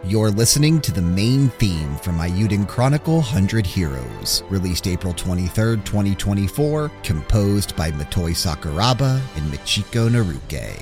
You're listening to the main theme from Eiyuden Chronicle 100 Heroes, released April 23rd, 2024, composed by Motoi Sakuraba and Michiko Naruke.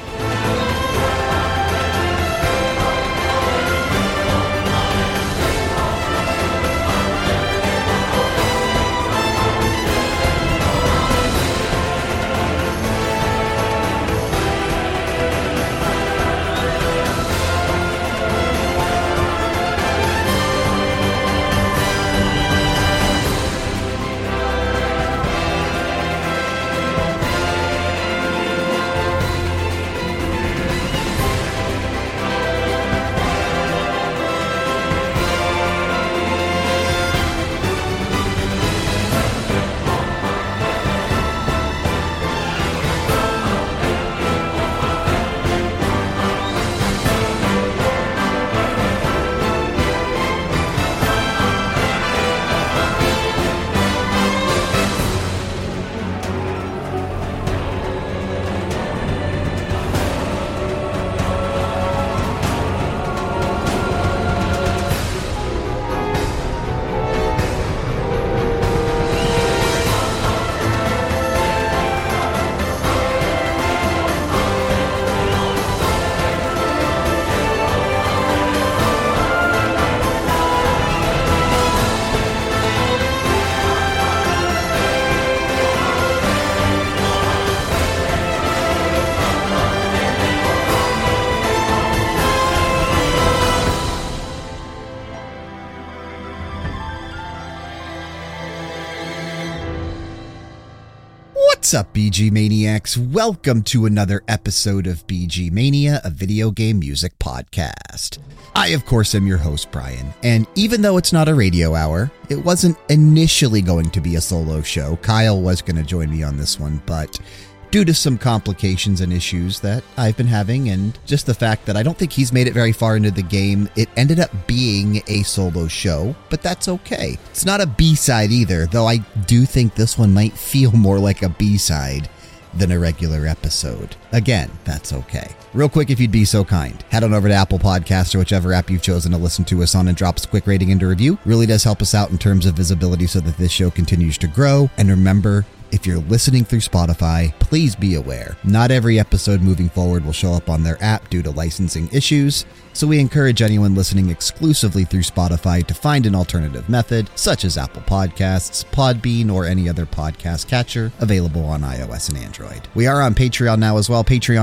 What's up, BG Maniacs? Welcome to another episode of BG Mania, a video game music podcast. I, of course, am your host, Brian, and even though it's not a radio hour, it wasn't initially going to be a solo show. Kyle was going to join me on this one, but due to some complications and issues that I've been having, and just the fact that I don't think he's made it very far into the game, it ended up being a solo show, but that's okay. It's not a B-side either, though I do think this one might feel more like a B-side than a regular episode. Again, that's okay. Real quick, if you'd be so kind, head on over to Apple Podcasts or whichever app you've chosen to listen to us on and drop us a quick rating and a review. Really does help us out in terms of visibility so that this show continues to grow. And remember, if you're listening through Spotify, please be aware, not every episode moving forward will show up on their app due to licensing issues, so we encourage anyone listening exclusively through Spotify to find an alternative method, such as Apple Podcasts, Podbean, or any other podcast catcher available on iOS and Android. We are on Patreon now as well,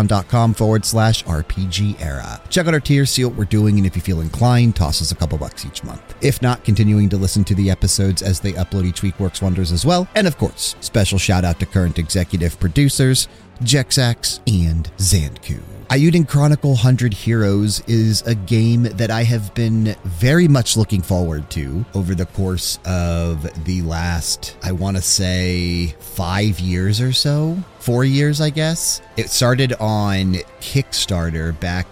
patreon.com/RPG Era. Check out our tiers, see what we're doing, and if you feel inclined, toss us a couple bucks each month. If not, continuing to listen to the episodes as they upload each week works wonders as well. And of course, special shout out to current executive producers, Jexax and Zandku. Eiyuden Chronicle 100 Heroes is a game that I have been very much looking forward to over the course of the last, I want to say, 5 years or so. 4 years, I guess. It started on Kickstarter back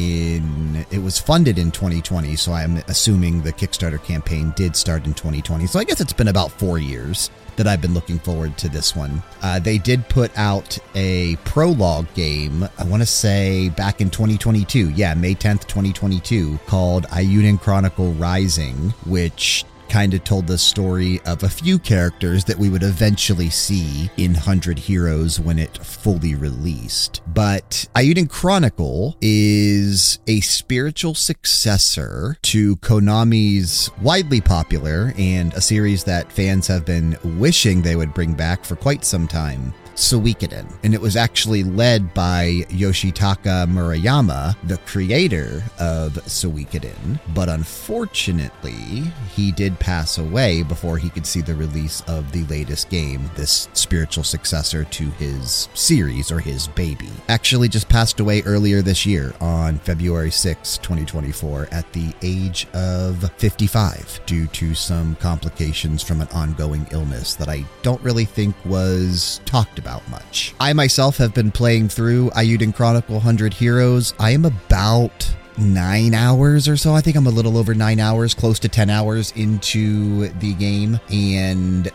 in, it was funded in 2020, so I'm assuming the Kickstarter campaign did start in 2020. So I guess it's been about 4 years that I've been looking forward to this one. They did put out a prologue game, I want to say back in 2022. Yeah, May 10th, 2022, called Eiyuden Chronicle Rising, which kind of told the story of a few characters that we would eventually see in 100 Heroes when it fully released. But Eiyuden Chronicle is a spiritual successor to Konami's widely popular and a series that fans have been wishing they would bring back for quite some time, Suikoden. And it was actually led by Yoshitaka Murayama, the creator of Suikoden, but unfortunately, he did pass away before he could see the release of the latest game, this spiritual successor to his series, or his baby. Actually just passed away earlier this year on February 6, 2024, at the age of 55 due to some complications from an ongoing illness that I don't really think was talked about much. I myself have been playing through Eiyuden Chronicle 100 Heroes. I am about 9 hours or so. I think I'm a little over 9 hours, close to 10 hours into the game. And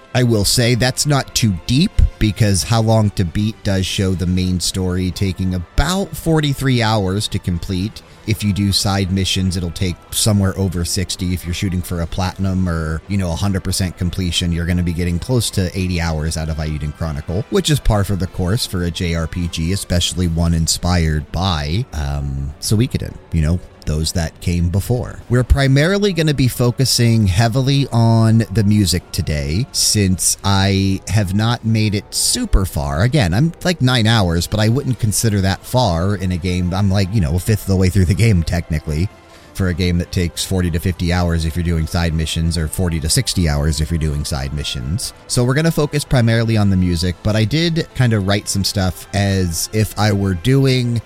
I will say that's not too deep, because How Long to Beat does show the main story taking about 43 hours to complete. If you do side missions, it'll take somewhere over 60. If you're shooting for a platinum or, 100% completion, you're going to be getting close to 80 hours out of Eiyuden Chronicle, which is par for the course for a JRPG, especially one inspired by Suikoden, those that came before. We're primarily going to be focusing heavily on the music today, since I have not made it super far. Again, I'm like 9 hours, but I wouldn't consider that far in a game. I'm like, a fifth of the way through the game, technically, for a game that takes 40 to 50 hours if you're doing side missions, or 40 to 60 hours if you're doing side missions. So we're going to focus primarily on the music, but I did kind of write some stuff as if I were doing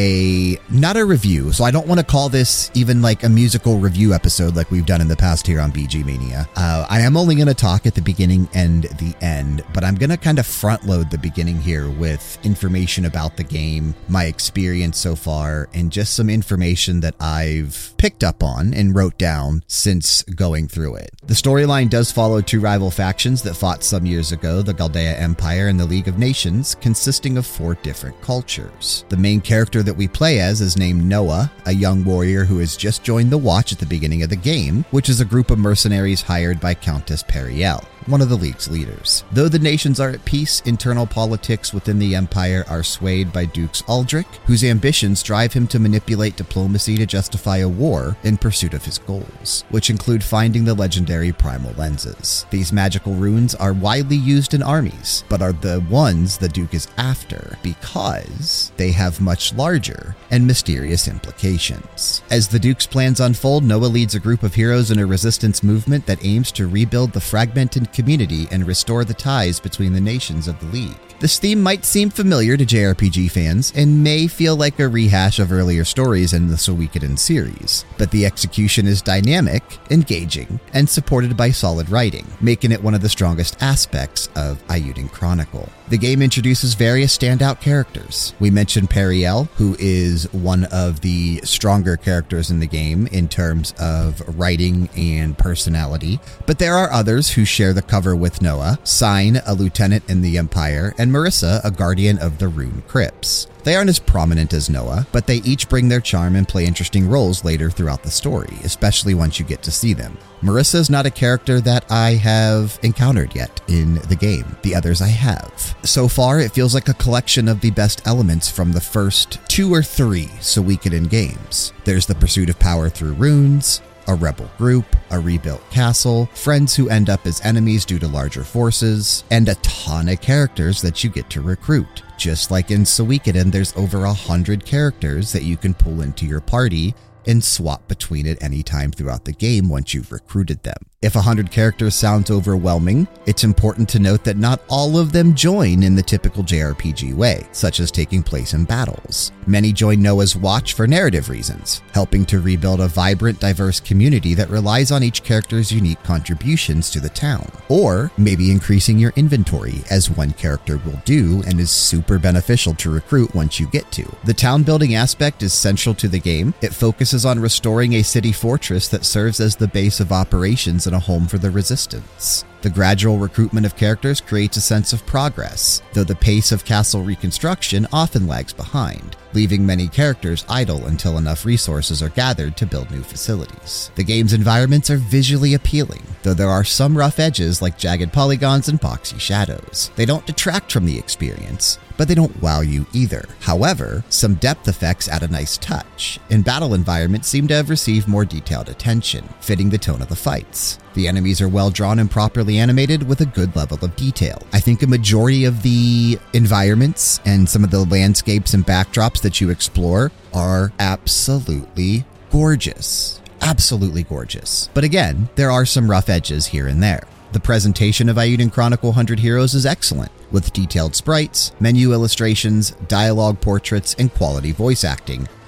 not a review, so I don't want to call this even like a musical review episode like we've done in the past here on BG Mania. I am only going to talk at the beginning and the end, but I'm going to kind of front load the beginning here with information about the game, my experience so far, and just some information that I've picked up on and wrote down since going through it. The storyline does follow two rival factions that fought some years ago, the Galdea Empire and the League of Nations, consisting of 4 different cultures. The main character that we play as is named Noah, a young warrior who has just joined the Watch at the beginning of the game, which is a group of mercenaries hired by Countess Periel, one of the League's leaders. Though the nations are at peace, internal politics within the Empire are swayed by Dux Uldric, whose ambitions drive him to manipulate diplomacy to justify a war in pursuit of his goals, which include finding the legendary primal lenses. These magical runes are widely used in armies, but are the ones the Duke is after because they have much larger and mysterious implications. As the Duke's plans unfold, Noah leads a group of heroes in a resistance movement that aims to rebuild the fragmented community and restore the ties between the nations of the League. This theme might seem familiar to JRPG fans and may feel like a rehash of earlier stories in the Suikoden series, but the execution is dynamic, engaging, and supported by solid writing, making it one of the strongest aspects of Eiyuden Chronicle. The game introduces various standout characters. We mentioned Periel, who is one of the stronger characters in the game in terms of writing and personality, but there are others who share the cover with Noah: Sign, a lieutenant in the Empire, and Marissa, a guardian of the Rune Crypts. They aren't as prominent as Noah, but they each bring their charm and play interesting roles later throughout the story, especially once you get to see them. Marissa is not a character that I have encountered yet in the game. The others I have. So far, it feels like a collection of the best elements from the first 2 or 3 Suikoden games. There's the pursuit of power through runes, a rebel group, a rebuilt castle, friends who end up as enemies due to larger forces, and a ton of characters that you get to recruit. Just like in Suikoden, there's over 100 characters that you can pull into your party and swap between at any time throughout the game once you've recruited them. If 100 characters sounds overwhelming, it's important to note that not all of them join in the typical JRPG way, such as taking place in battles. Many join Noah's Watch for narrative reasons, helping to rebuild a vibrant, diverse community that relies on each character's unique contributions to the town, or maybe increasing your inventory, as one character will do and is super beneficial to recruit once you get to. The town building aspect is central to the game. It focuses on restoring a city fortress that serves as the base of operations and a home for the resistance. The gradual recruitment of characters creates a sense of progress, though the pace of castle reconstruction often lags behind, leaving many characters idle until enough resources are gathered to build new facilities. The game's environments are visually appealing, though there are some rough edges like jagged polygons and boxy shadows. They don't detract from the experience, but they don't wow you either. However, some depth effects add a nice touch, and battle environments seem to have received more detailed attention, fitting the tone of the fights. The enemies are well drawn and properly animated with a good level of detail. I think a majority of the environments and some of the landscapes and backdrops that you explore are absolutely gorgeous. Absolutely gorgeous. But again, there are some rough edges here and there. The presentation of Eiyuden Chronicle 100 Heroes is excellent, with detailed sprites, menu illustrations, dialogue portraits, and quality voice acting,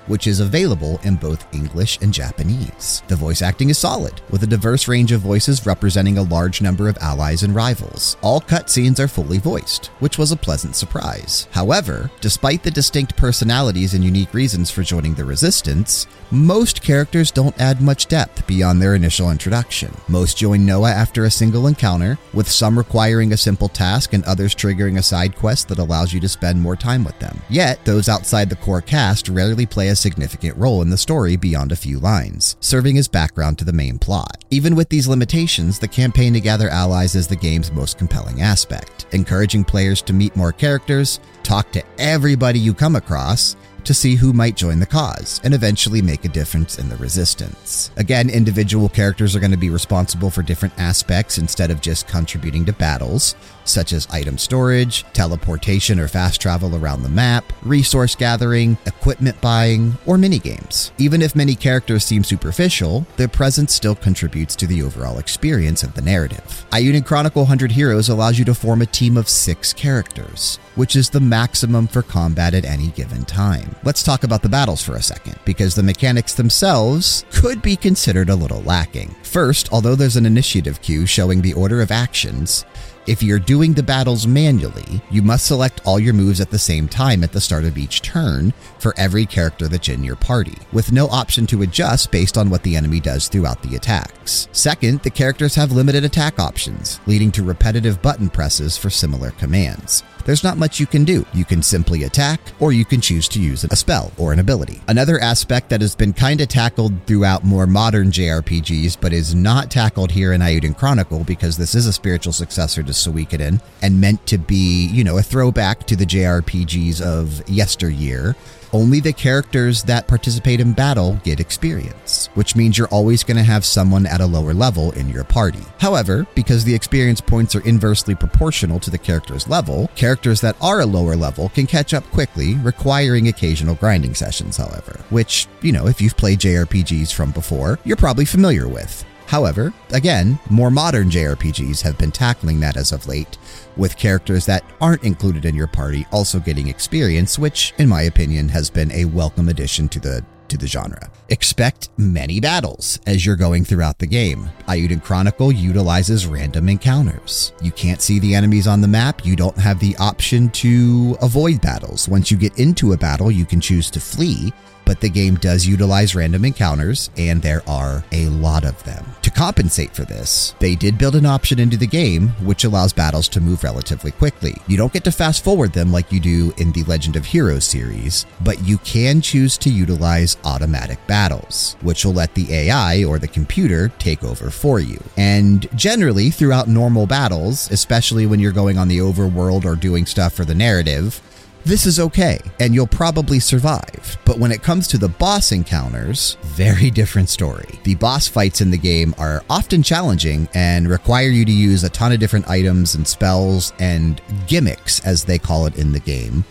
which is available in both English and Japanese. The voice acting is solid, with a diverse range of voices representing a large number of allies and rivals. All cutscenes are fully voiced, which was a pleasant surprise. However, despite the distinct personalities and unique reasons for joining the Resistance, most characters don't add much depth beyond their initial introduction. Most join Noah after a single encounter, with some requiring a simple task and others triggering a side quest that allows you to spend more time with them. Yet, those outside the core cast rarely play a significant role in the story beyond a few lines, serving as background to the main plot. Even with these limitations, the campaign to gather allies is the game's most compelling aspect, encouraging players to meet more characters, talk to everybody you come across, to see who might join the cause and eventually make a difference in the Resistance. Again, individual characters are going to be responsible for different aspects instead of just contributing to battles, such as item storage, teleportation or fast travel around the map, resource gathering, equipment buying, or minigames. Even if many characters seem superficial, their presence still contributes to the overall experience of the narrative. Eiyuden Chronicle 100 Heroes allows you to form a team of 6 characters, which is the maximum for combat at any given time. Let's talk about the battles for a second, because the mechanics themselves could be considered a little lacking. First, although there's an initiative queue showing the order of actions, if you're doing the battles manually, you must select all your moves at the same time at the start of each turn for every character that's in your party, with no option to adjust based on what the enemy does throughout the attacks. Second, the characters have limited attack options, leading to repetitive button presses for similar commands. There's not much you can do. You can simply attack, or you can choose to use a spell or an ability. Another aspect that has been kinda tackled throughout more modern JRPGs, but is not tackled here in Eiyuden Chronicle because this is a spiritual successor to Suikoden and meant to be, a throwback to the JRPGs of yesteryear. Only the characters that participate in battle get experience, which means you're always going to have someone at a lower level in your party. However, because the experience points are inversely proportional to the character's level, characters that are a lower level can catch up quickly, requiring occasional grinding sessions, however, which, if you've played JRPGs from before, you're probably familiar with. However, again, more modern JRPGs have been tackling that as of late, with characters that aren't included in your party also getting experience, which, in my opinion, has been a welcome addition to the genre. Expect many battles as you're going throughout the game. Eiyuden Chronicle utilizes random encounters. You can't see the enemies on the map. You don't have the option to avoid battles. Once you get into a battle, you can choose to flee, but the game does utilize random encounters, and there are a lot of them. To compensate for this, they did build an option into the game which allows battles to move relatively quickly. You don't get to fast forward them like you do in the Legend of Heroes series, but you can choose to utilize automatic battles, which will let the AI or the computer take over for you. And generally, throughout normal battles, especially when you're going on the overworld or doing stuff for the narrative, this is okay, and you'll probably survive. But when it comes to the boss encounters, very different story. The boss fights in the game are often challenging and require you to use a ton of different items and spells and gimmicks, as they call it in the game,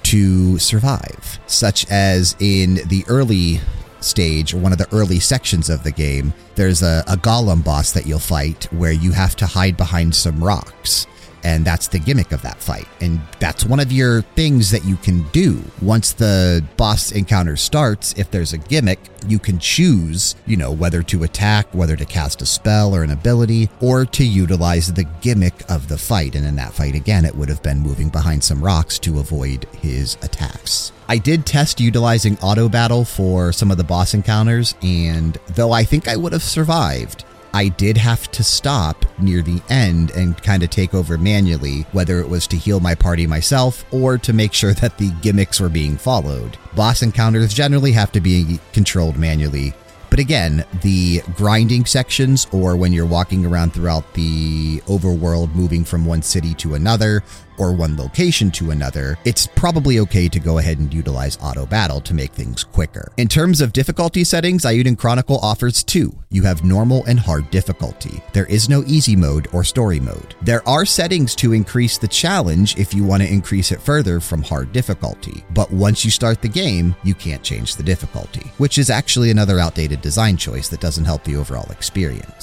to survive. Such as in the early stage, or one of the early sections of the game, there's a golem boss that you'll fight where you have to hide behind some rocks. And that's the gimmick of that fight. And that's one of your things that you can do. Once the boss encounter starts, if there's a gimmick, you can choose, whether to attack, whether to cast a spell or an ability, or to utilize the gimmick of the fight. And in that fight, again, it would have been moving behind some rocks to avoid his attacks. I did test utilizing auto battle for some of the boss encounters, and though I think I would have survived, I did have to stop near the end and kind of take over manually, whether it was to heal my party myself or to make sure that the gimmicks were being followed. Boss encounters generally have to be controlled manually. But again, the grinding sections, or when you're walking around throughout the overworld moving from one city to another or one location to another, it's probably okay to go ahead and utilize auto battle to make things quicker. In terms of difficulty settings, Eiyuden Chronicle offers 2. You have normal and hard difficulty. There is no easy mode or story mode. There are settings to increase the challenge if you want to increase it further from hard difficulty, but once you start the game, you can't change the difficulty, which is actually another outdated design choice that doesn't help the overall experience.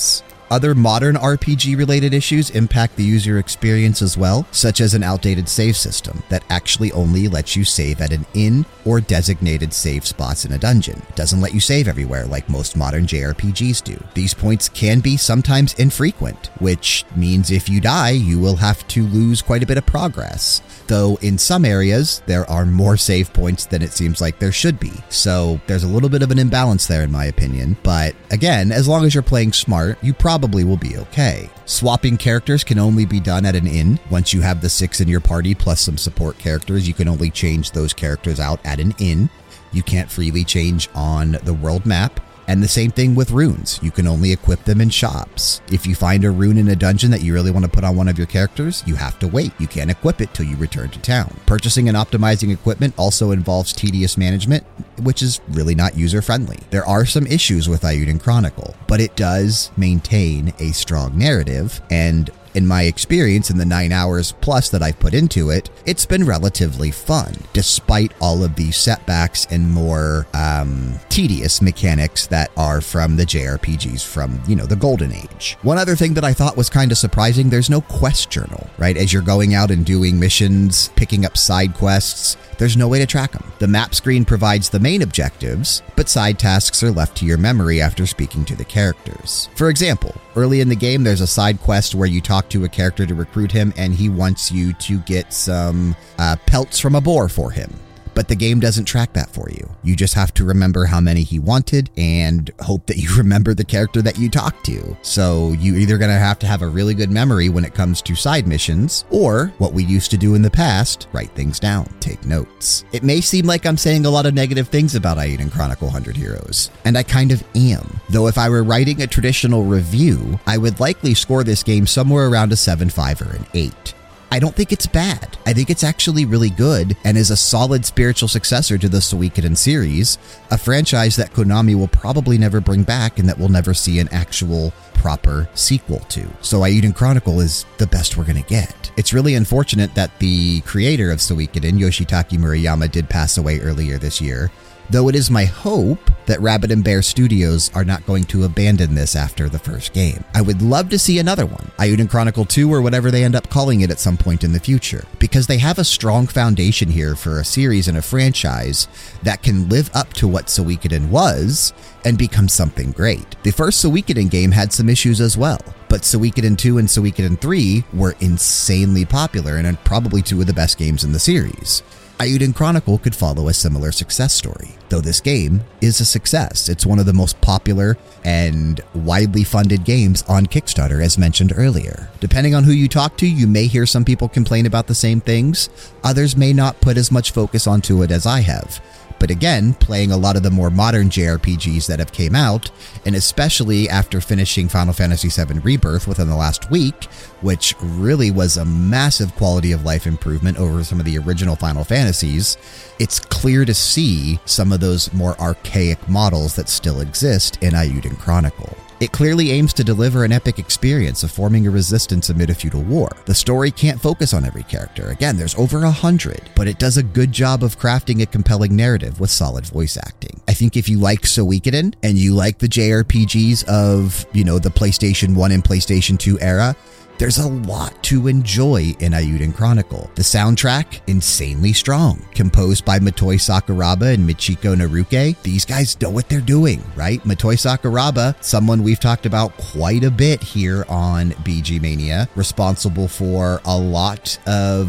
Other modern RPG-related issues impact the user experience as well, such as an outdated save system that actually only lets you save at an inn or designated save spots in a dungeon. It doesn't let you save everywhere like most modern JRPGs do. These points can be sometimes infrequent, which means if you die, you will have to lose quite a bit of progress. Though in some areas, there are more save points than it seems like there should be. So there's a little bit of an imbalance there in my opinion. But again, as long as you're playing smart, you probably will be okay. Swapping characters can only be done at an inn. Once you have the 6 in your party plus some support characters, you can only change those characters out at an inn. You can't freely change on the world map. And the same thing with runes. You can only equip them in shops. If you find a rune in a dungeon that you really want to put on one of your characters, you have to wait. You can't equip it till you return to town. Purchasing and optimizing equipment also involves tedious management, which is really not user-friendly. There are some issues with Eiyuden Chronicle, but it does maintain a strong narrative, and in my experience, in the 9 hours plus that I've put into it, it's been relatively fun, despite all of these setbacks and more tedious mechanics that are from the JRPGs from, the Golden Age. One other thing that I thought was kind of surprising, there's no quest journal, right? As you're going out and doing missions, picking up side quests, there's no way to track them. The map screen provides the main objectives, but side tasks are left to your memory after speaking to the characters. For example, early in the game, there's a side quest where you talk to a character to recruit him, and he wants you to get some pelts from a boar for him. But the game doesn't track that for you. You just have to remember how many he wanted and hope that you remember the character that you talked to. So you're either going to have a really good memory when it comes to side missions, or what we used to do in the past, write things down, take notes. It may seem like I'm saying a lot of negative things about Eiyuden Chronicle 100 Heroes, and I kind of am. Though if I were writing a traditional review, I would likely score this game somewhere around a 7.5 or an 8. I don't think it's bad. I think it's actually really good and is a solid spiritual successor to the Suikoden series, a franchise that Konami will probably never bring back and that we'll never see an actual proper sequel to. So Eiyuden Chronicle is the best we're going to get. It's really unfortunate that the creator of Suikoden, Yoshitaka Murayama, did pass away earlier this year, though it is my hope that Rabbit and Bear Studios are not going to abandon this after the first game. I would love to see another one, Eiyuden Chronicle 2 or whatever they end up calling it at some point in the future, because they have a strong foundation here for a series and a franchise that can live up to what Suikoden was and become something great. The first Suikoden game had some issues as well, but Suikoden 2 and Suikoden 3 were insanely popular and are probably 2 of the best games in the series. Eiyuden Chronicle could follow a similar success story. Though this game is a success, it's one of the most popular and widely funded games on Kickstarter, as mentioned earlier. Depending on who you talk to, you may hear some people complain about the same things. Others may not put as much focus onto it as I have. But again, playing a lot of the more modern JRPGs that have came out, and especially after finishing Final Fantasy VII Rebirth within the last week, which really was a massive quality of life improvement over some of the original Final Fantasies, it's clear to see some of those more archaic models that still exist in Eiyuden Chronicle. It clearly aims to deliver an epic experience of forming a resistance amid a feudal war. The story can't focus on every character. Again, there's over 100, but it does a good job of crafting a compelling narrative with solid voice acting. I think if you like Suikoden and you like the JRPGs of, the PlayStation 1 and PlayStation 2 era, there's a lot to enjoy in Eiyuden Chronicle. The soundtrack, insanely strong. Composed by Motoi Sakuraba and Michiko Naruke. These guys know what they're doing, right? Motoi Sakuraba, someone we've talked about quite a bit here on BG Mania, responsible for a lot of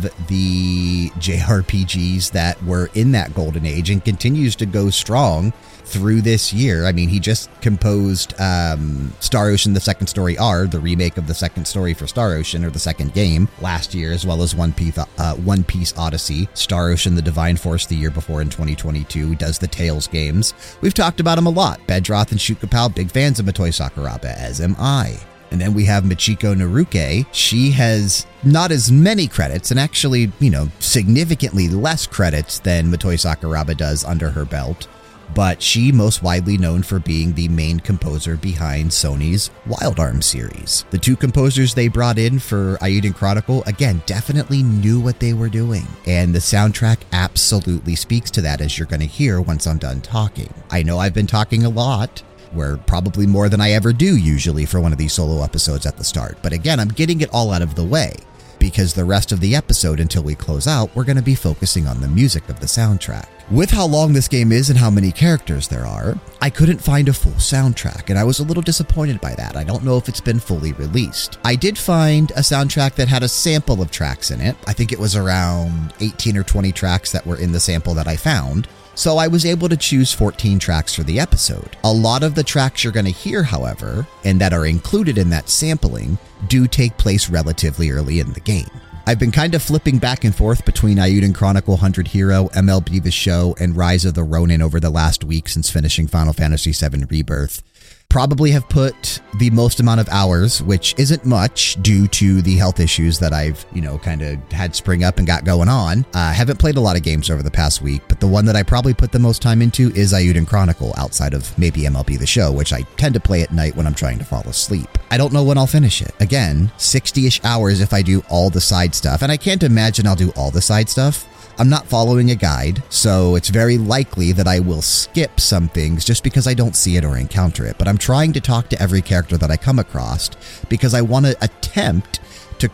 the JRPGs that were in that golden age and continues to go strong through this year. I mean, he just composed Star Ocean The Second Story R, the remake of the second story for Star Ocean, or the second game, last year, as well as One Piece Odyssey. Star Ocean The Divine Force the year before in 2022, does the Tales games. We've talked about him a lot. Bedroth and Shoot Kapow, big fans of Motoi Sakuraba, as am I. And then we have Michiko Naruke. She has not as many credits, and actually, significantly less credits than Motoi Sakuraba does under her belt. But she most widely known for being the main composer behind Sony's Wild Arms series. The two composers they brought in for Eiyuden Chronicle, again, definitely knew what they were doing. And the soundtrack absolutely speaks to that, as you're going to hear once I'm done talking. I know I've been talking a lot, where probably more than I ever do usually for one of these solo episodes at the start. But again, I'm getting it all out of the way because the rest of the episode until we close out, we're going to be focusing on the music of the soundtrack. With how long this game is and how many characters there are, I couldn't find a full soundtrack, and I was a little disappointed by that. I don't know if it's been fully released. I did find a soundtrack that had a sample of tracks in it. I think it was around 18 or 20 tracks that were in the sample that I found. So I was able to choose 14 tracks for the episode. A lot of the tracks you're going to hear, however, and that are included in that sampling, do take place relatively early in the game. I've been kind of flipping back and forth between Eiyuden Chronicle 100 Hero, MLB The Show, and Rise of the Ronin over the last week since finishing Final Fantasy VII Rebirth. Probably have put the most amount of hours, which isn't much due to the health issues that I've, kind of had spring up and got going on. Haven't played a lot of games over the past week, but the one that I probably put the most time into is Eiyuden Chronicle outside of maybe MLB The Show, which I tend to play at night when I'm trying to fall asleep. I don't know when I'll finish it. Again, 60-ish hours if I do all the side stuff, and I can't imagine I'll do all the side stuff. I'm not following a guide, so it's very likely that I will skip some things just because I don't see it or encounter it. But I'm trying to talk to every character that I come across because I want to attempt to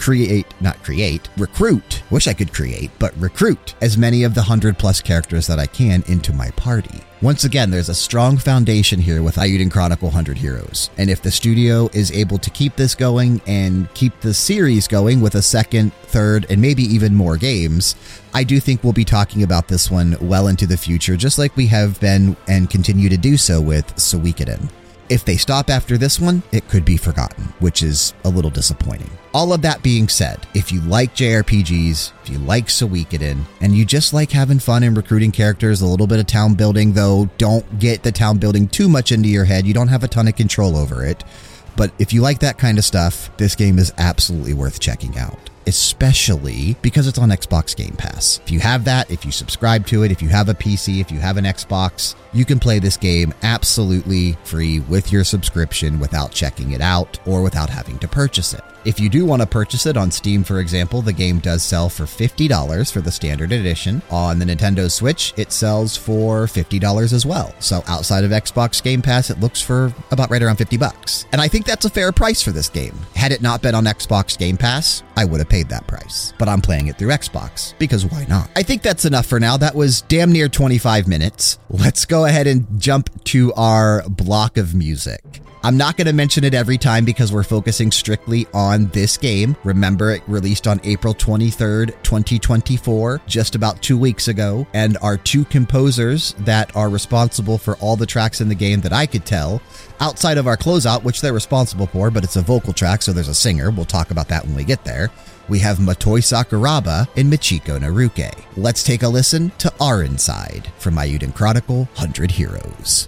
recruit, wish I could create, but recruit as many of the 100+ characters that I can into my party. Once again, there's a strong foundation here with Eiyuden Chronicle 100 Heroes, and if the studio is able to keep this going and keep the series going with a second, third, and maybe even more games, I do think we'll be talking about this one well into the future, just like we have been and continue to do so with Suikoden. If they stop after this one, it could be forgotten, which is a little disappointing. All of that being said, if you like JRPGs, if you like Suikoden, and you just like having fun and recruiting characters, a little bit of town building, though don't get the town building too much into your head, you don't have a ton of control over it. But if you like that kind of stuff, this game is absolutely worth checking out. Especially because it's on Xbox Game Pass. If you have that, if you subscribe to it, if you have a PC, if you have an Xbox, you can play this game absolutely free with your subscription without checking it out or without having to purchase it. If you do want to purchase it on Steam, for example, the game does sell for $50 for the standard edition. On the Nintendo Switch, it sells for $50 as well. So outside of Xbox Game Pass, it looks for about right around $50. And I think that's a fair price for this game. Had it not been on Xbox Game Pass, I would have paid that price. But I'm playing it through Xbox, because why not? I think that's enough for now. That was damn near 25 minutes. Let's go ahead and jump to our block of music. I'm not going to mention it every time because we're focusing strictly on this game. Remember, it released on April 23rd, 2024, just about 2 weeks ago. And our two composers that are responsible for all the tracks in the game that I could tell, outside of our closeout, which they're responsible for, but it's a vocal track, so there's a singer. We'll talk about that when we get there. We have Motoi Sakuraba and Michiko Naruke. Let's take a listen to Our Inside from Eiyuden Chronicle 100 Heroes.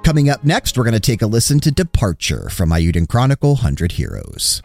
Coming up next, we're going to take a listen to Departure from Eiyuden Chronicle 100 Heroes.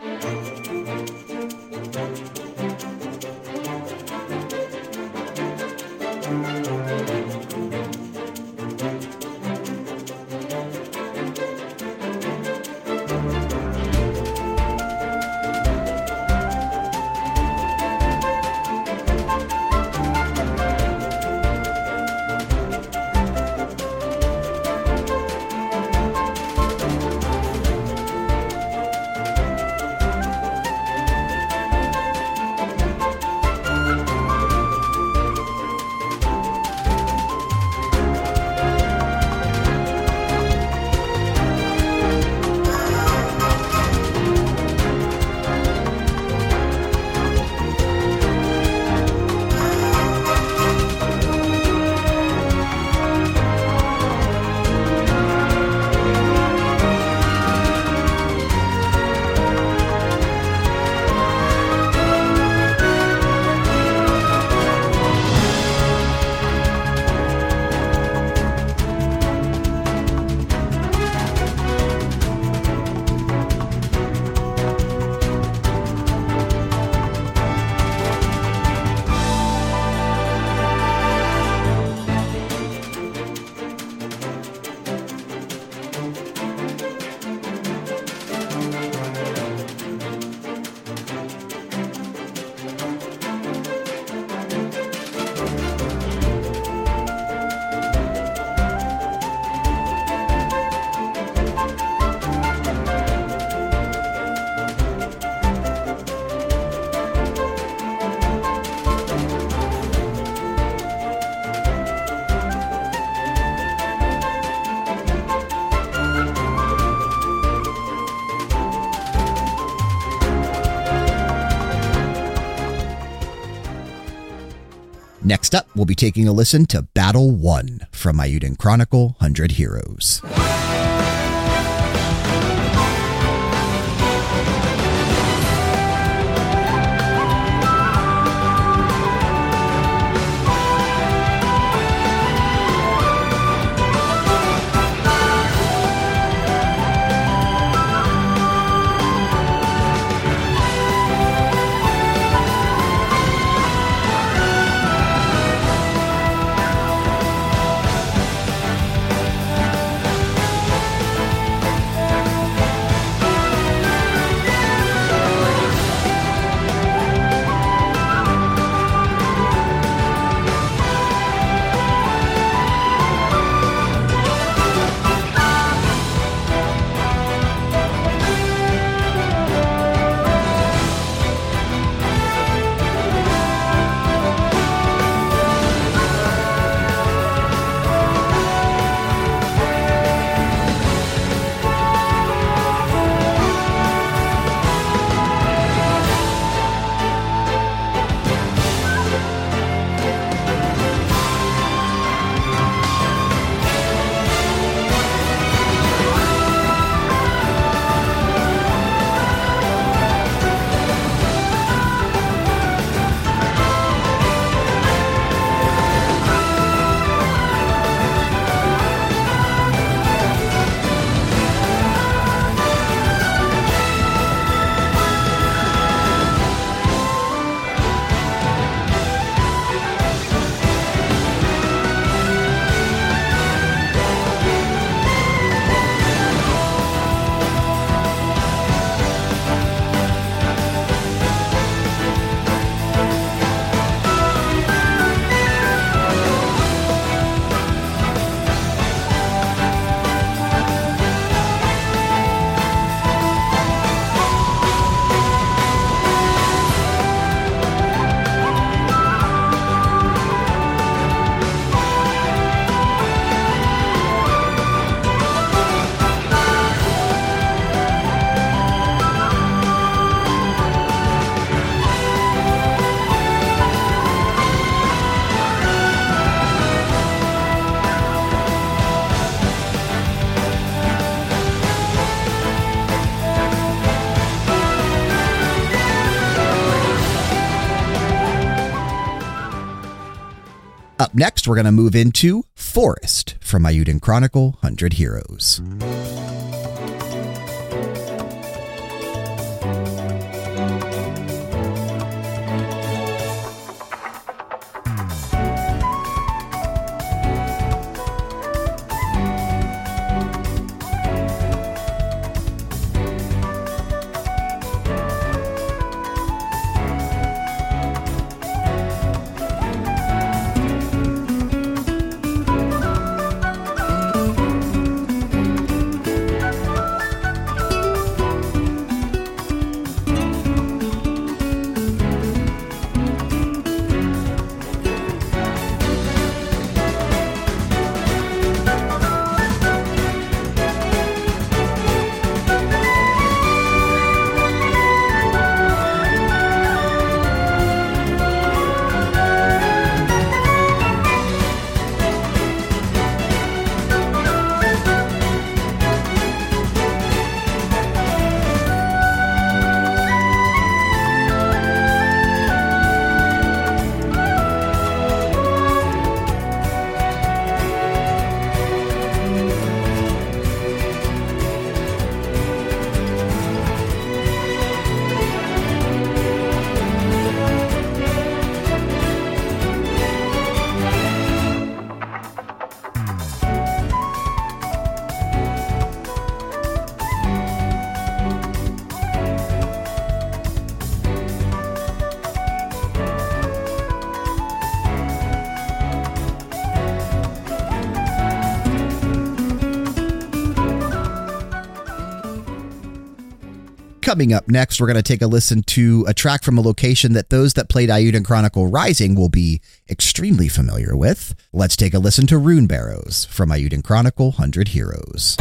Next up, we'll be taking a listen to Battle 1 from Eiyuden Chronicle 100 Heroes. Up next, we're going to move into Forest from Ayuden Chronicle 100 Heroes. Coming up next, we're going to take a listen to a track from a location that those that played Ayuden Chronicle Rising will be extremely familiar with. Let's take a listen to Rune Barrows from Ayuden Chronicle 100 Heroes.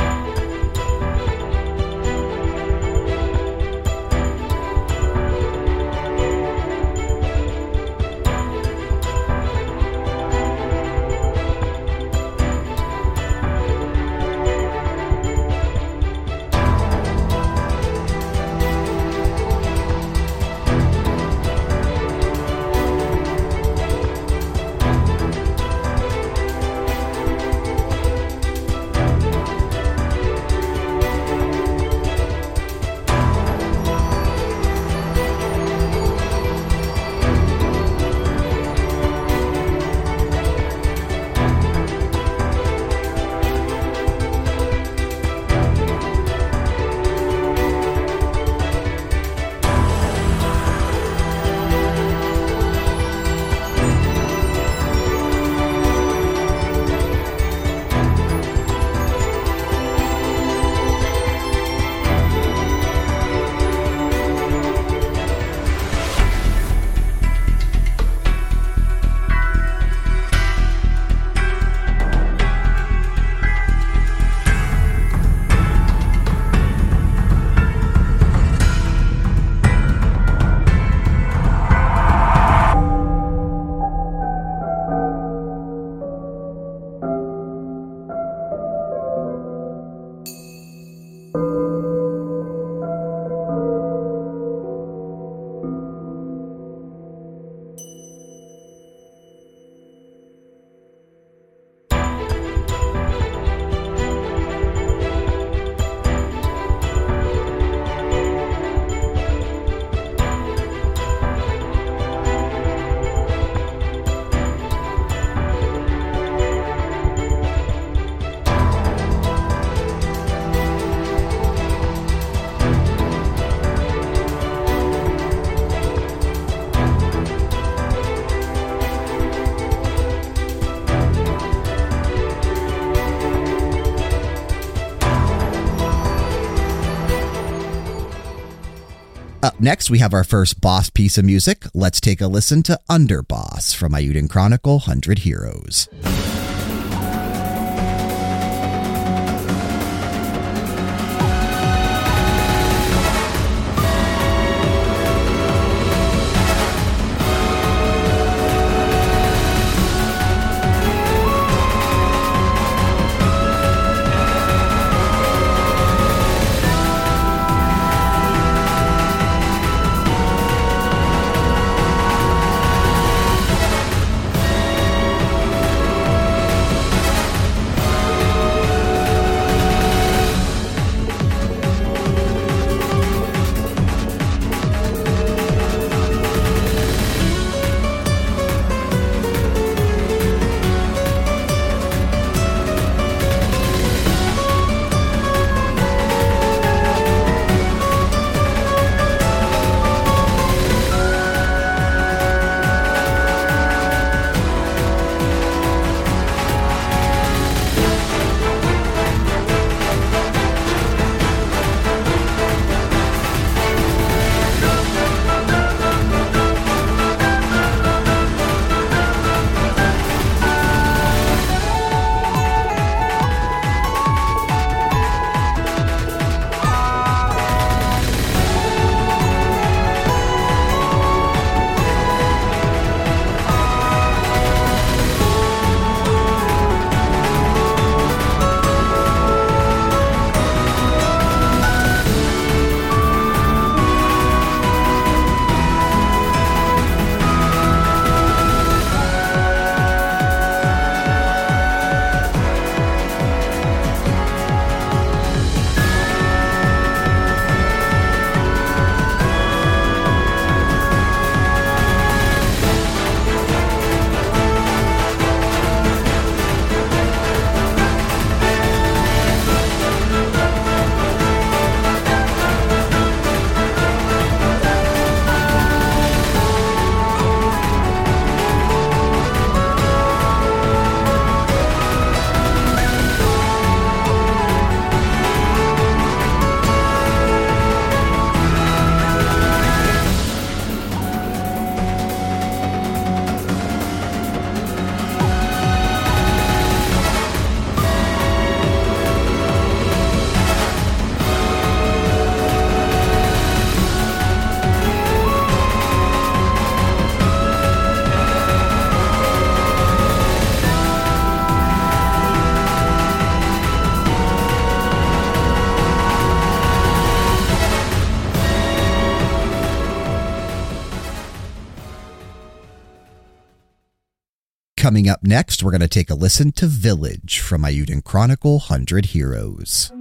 Up next, we have our first boss piece of music. Let's take a listen to Underboss from Ayuden Chronicle 100 Heroes. Coming up next, we're going to take a listen to Village from Eiyuden Chronicle 100 Heroes.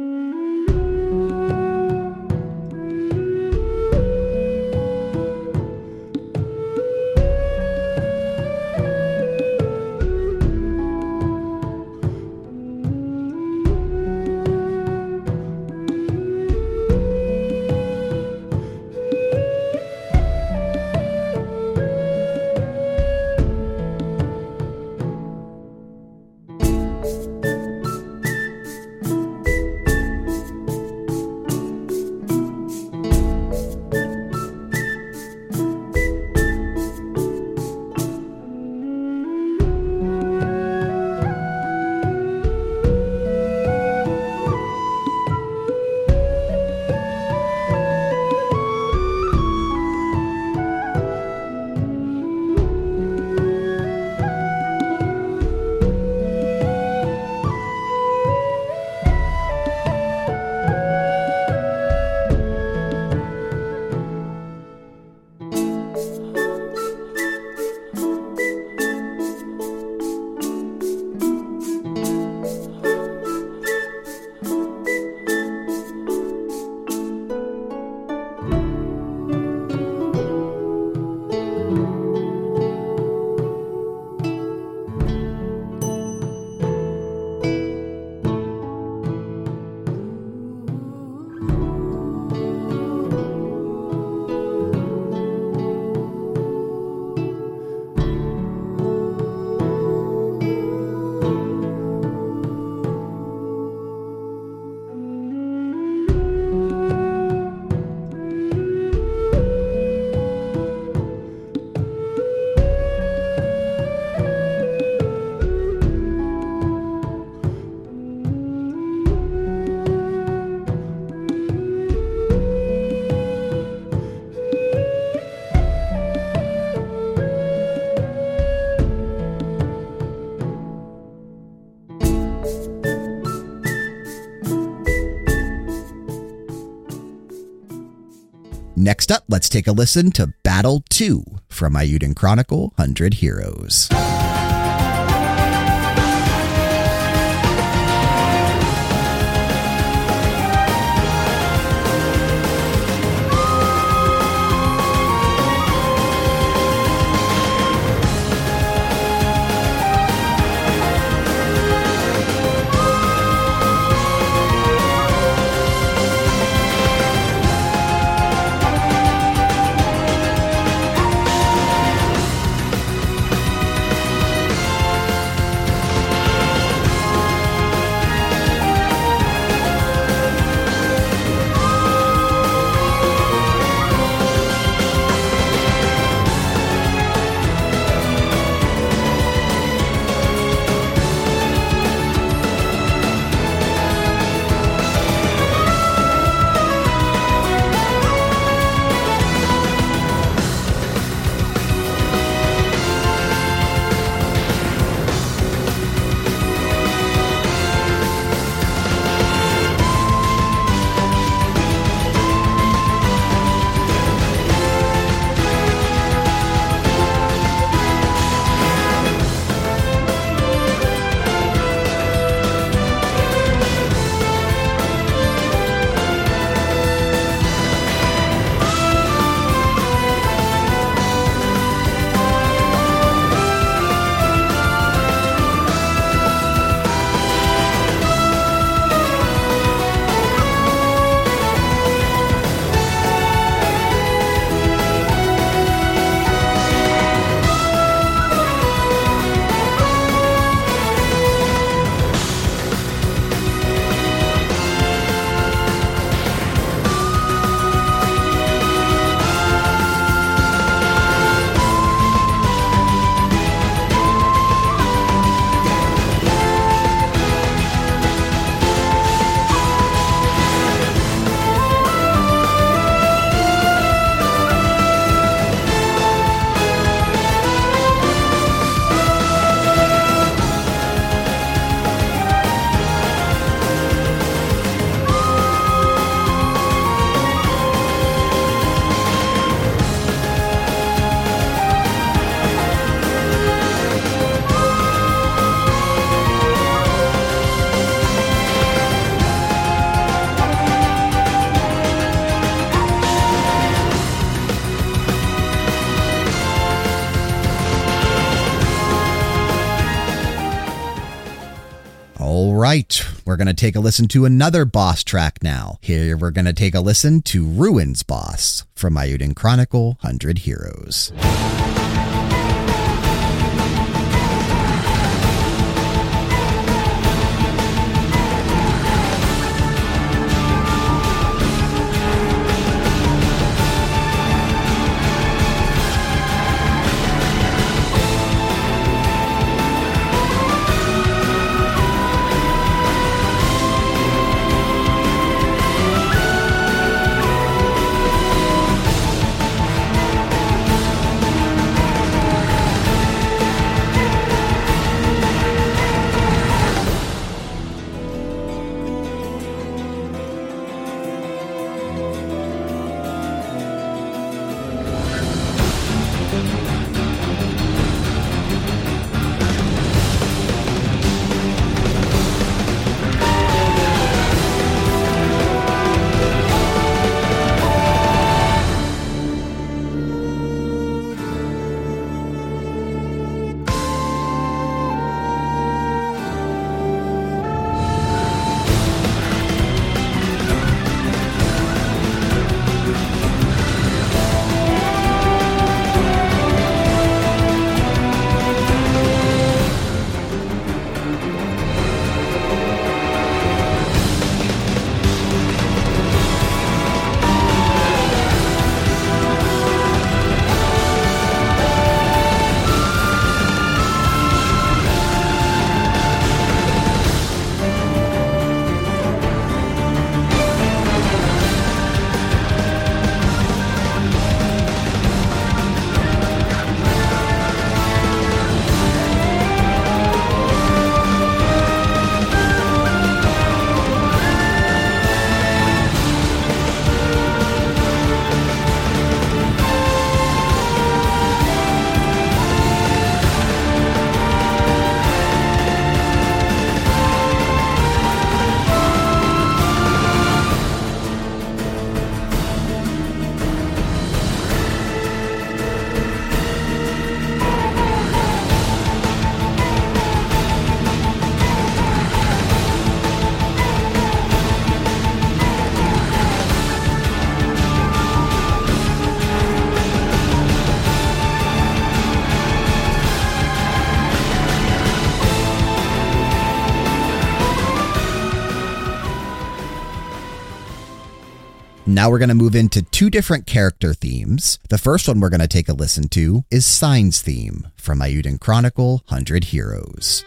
Next up, let's take a listen to Battle 2 from Eiyuden Chronicle 100 Heroes. right, we're going to take a listen to another boss track now. Here we're going to take a listen to Ruin's Boss from Eiyuden Chronicle 100 Heroes. Now we're going to move into two different character themes. The first one we're going to take a listen to is Sign's theme from Eiyuden Chronicle 100 Heroes.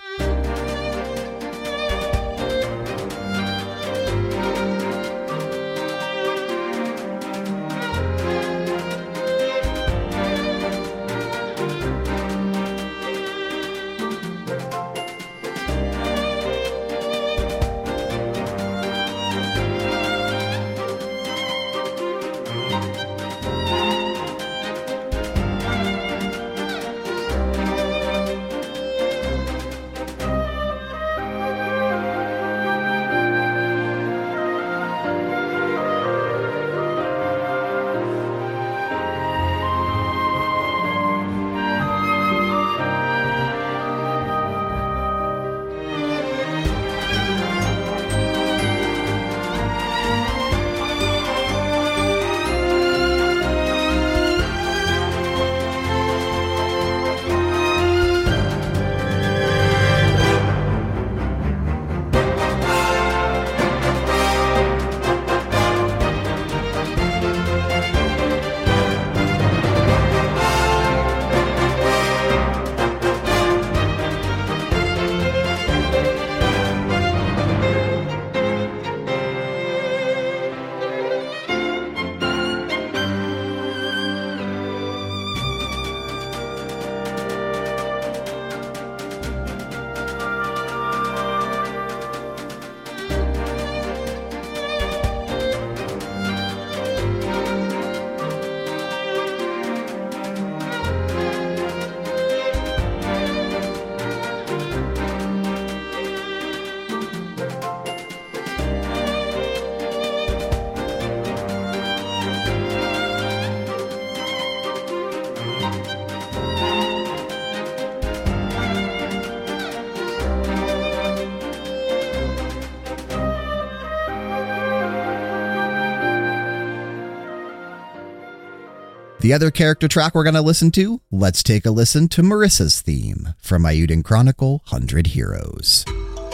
The other character track we're going to listen to, let's take a listen to Marissa's theme from Eiyuden Chronicle 100 Heroes.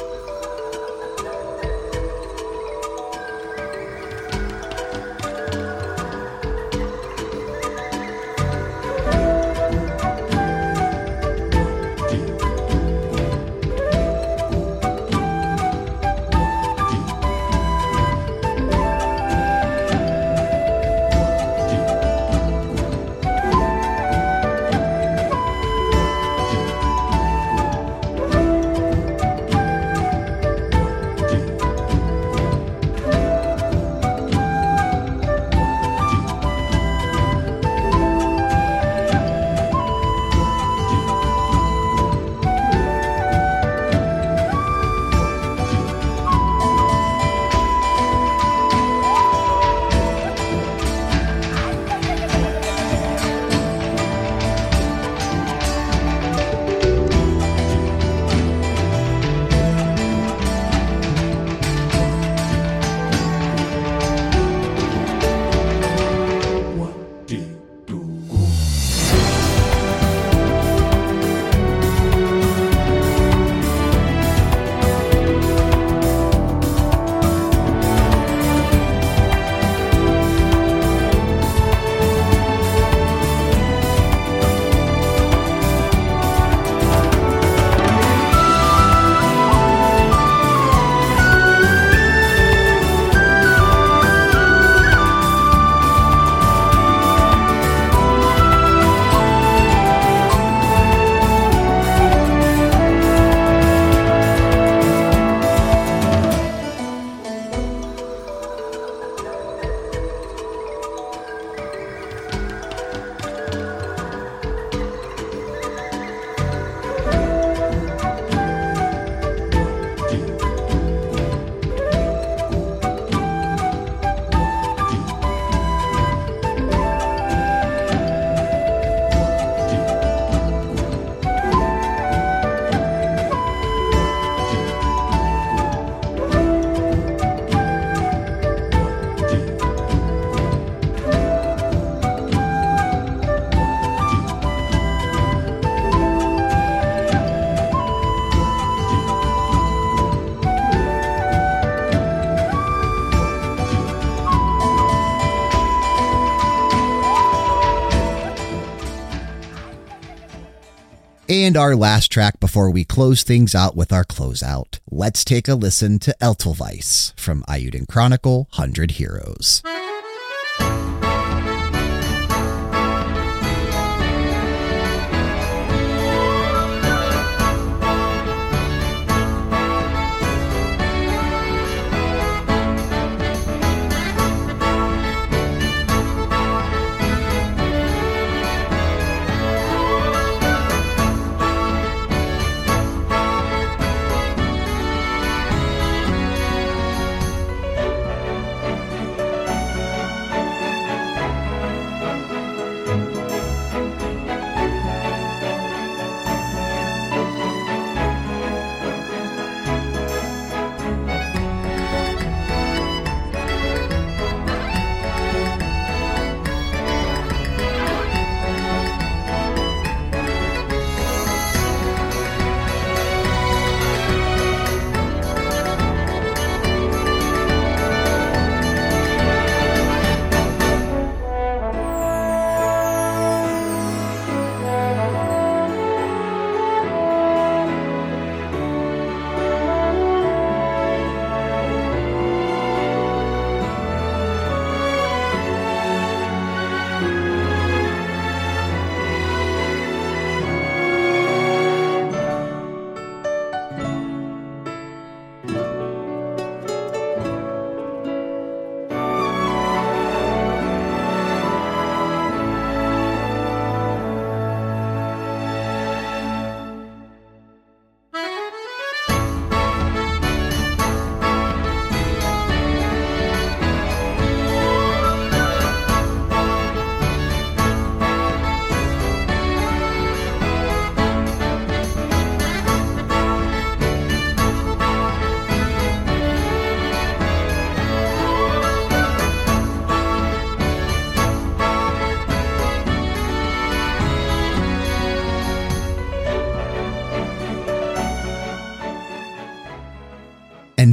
And our last track before we close things out with our closeout. Let's take a listen to Edelweiss from Eiyuden Chronicle 100 Heroes.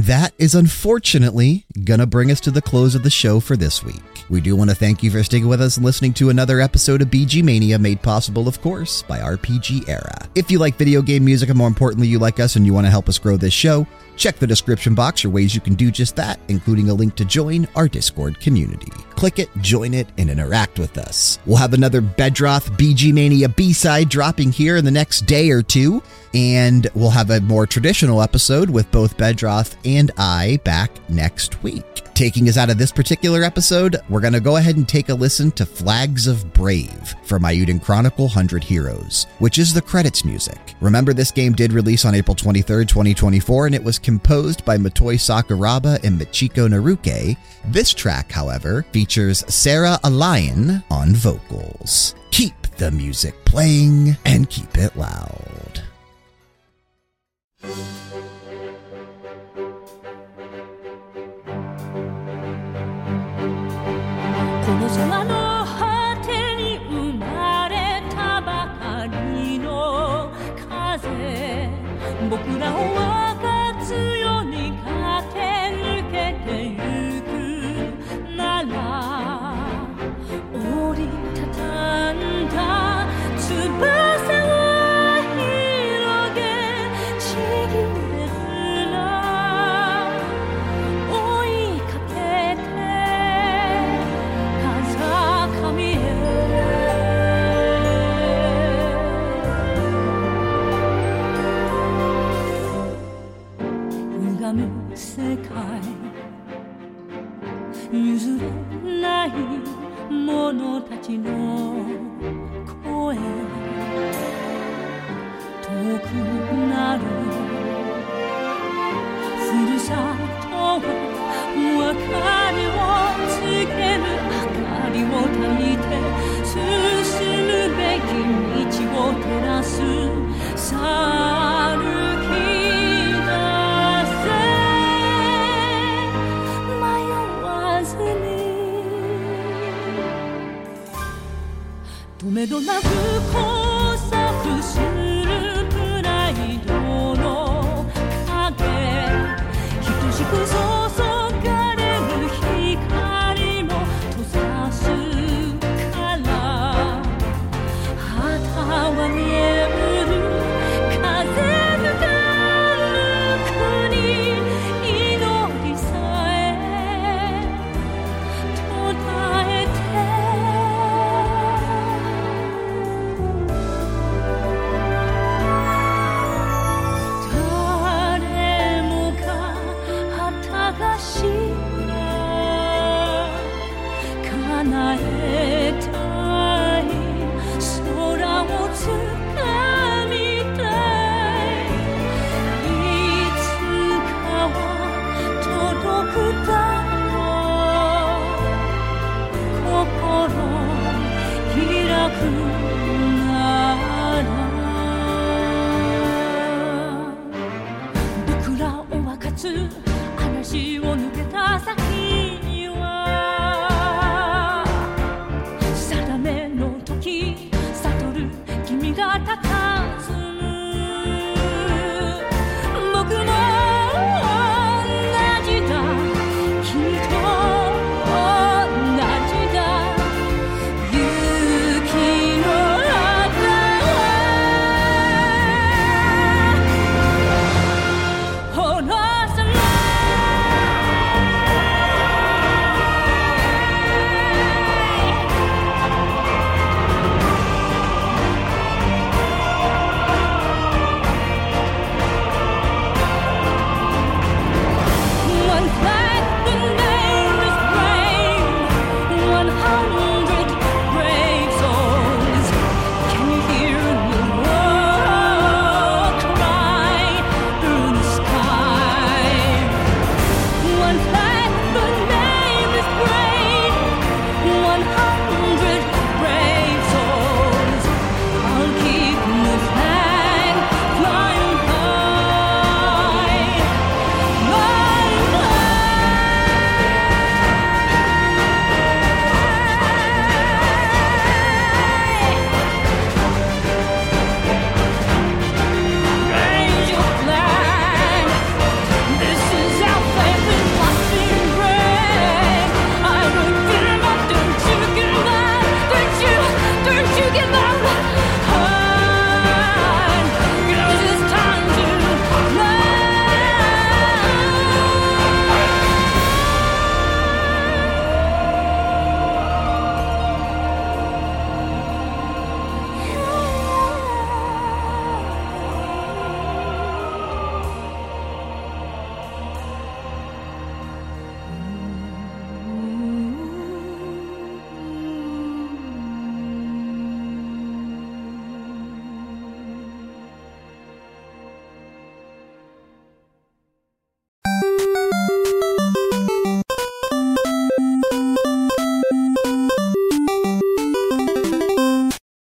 that is unfortunately gonna bring us to the close of the show for this week. We do want to thank you for sticking with us and listening to another episode of BG Mania, made possible, of course, by RPG Era. If you like video game music, and more importantly, you like us and you want to help us grow this show, check the description box for ways you can do just that, including a link to join our Discord community. Click it, join it, and interact with us. We'll have another Bedroth BG Mania B-side dropping here in the next day or two, and we'll have a more traditional episode with both Bedroth and I back next week. Taking us out of this particular episode, we're going to go ahead and take a listen to Flags of Brave from Eiyuden Chronicle 100 Heroes, which is the credits music. Remember, this game did release on April 23rd, 2024, and it was composed by Motoi Sakuraba and Michiko Naruke. This track, however, features Sarah Alain on vocals. Keep the music playing and keep it loud. この空の果てに生まれたばかりの風、僕らを分かつように駆け抜けてゆくなら、折りたたんだ翼を広げちぎれるな、追いかけて世界譲れない者たちの声、遠くなるふるさとへ別れを告げる明かりを焚いて進むべき道を照らすさあ歩き止めどなく交錯するプライドの影、等しく注がれる光も閉ざすから、